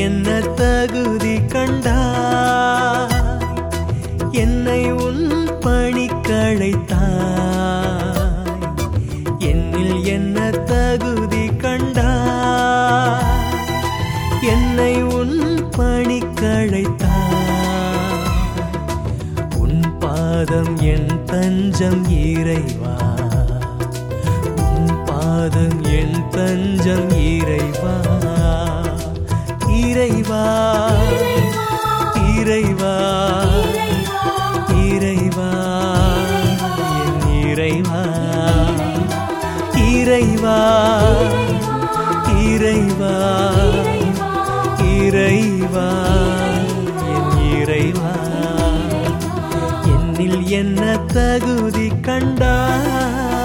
என்ன தகுதி கண்டாய்? என்னை உன் பணிக்கழைத்தாய். என்னில் என்ன தகுதி கண்டாய்? என்னை உன் பணிக்கழைத்தாய். உன் பாதம் என் தஞ்சம் இறைவா, உன் பாதம் என் தஞ்சம் இறைவா. இறைவா இறைவா இறைவா என் இறைவா. இறைவா இறைவா இறைவா என் இறைவா. என்னில் என்ன தகுதி கண்டாய்?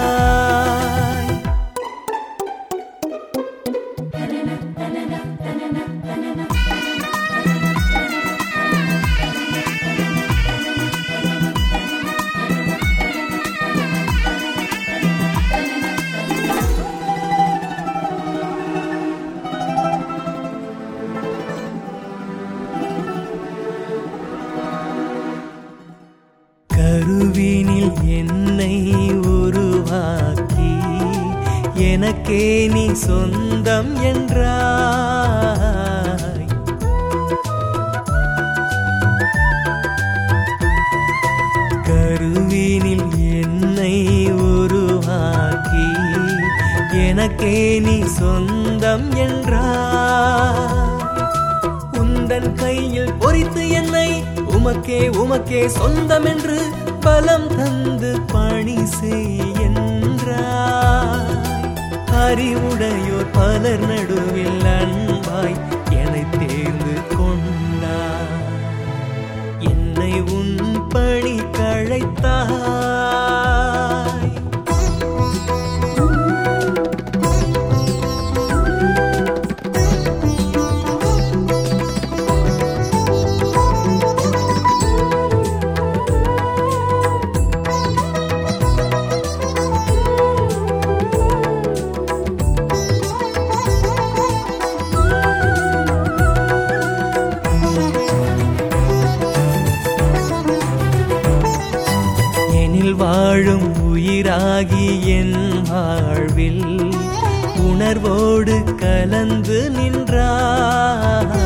கருவினில் என்னை உருவாக்கி எனக்கே நீ சொந்தம் என்றாய். கருவினில் என்னை உருவாக்கி எனக்கே நீ சொந்தம் என்றாய். உந்தன் கையில் பொறித்து என்னை உமக்கே உமக்கே சொந்தம் என்று பலம் தந்து பணி செய்கின்றாய். அறிவுடையோர் பலர் நடுவில் அன்பாய் என்னை தேர்ந்து கொண்டாய். என்னை உன் பணிக்கழைத்தாய். வாழும் உயிராகி என் வாழ்வில் உணர்வோடு கலந்து நின்றாய்.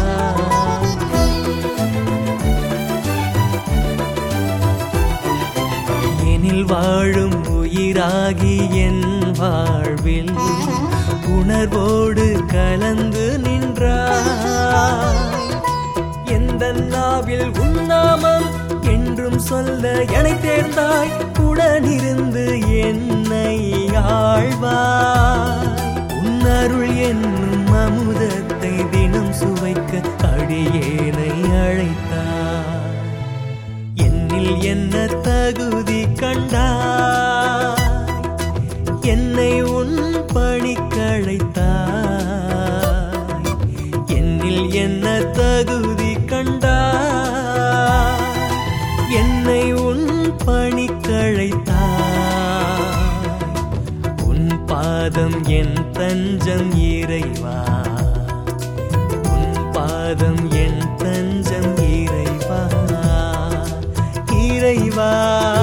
எனில் வாழும் உயிராகி என் வாழ்வில் உணர்வோடு கலந்து நின்றாய். எந்த நாவில் உன்னாமம் என்றும் சொல்ல என்னை தேர்ந்தாய். உடனிருந்து என்னை ஆழ்வாய். உன் அருள் என்னும் அமுதத்தை தினம் சுவைக்க அடியேனை அழைத்தாய். என்னில் என்ன தகுதி கண்டாய்? என்னை உன் பணிக்கழைத்தாய். என்னில் என்ன தகுதி கண்டாய்? என்னை உன் பணிக்கழைத்தாய். உன் பாதம் என் தஞ்சம் இறைவா, உன் பாதம் என் தஞ்சம் இறைவா. இறைவா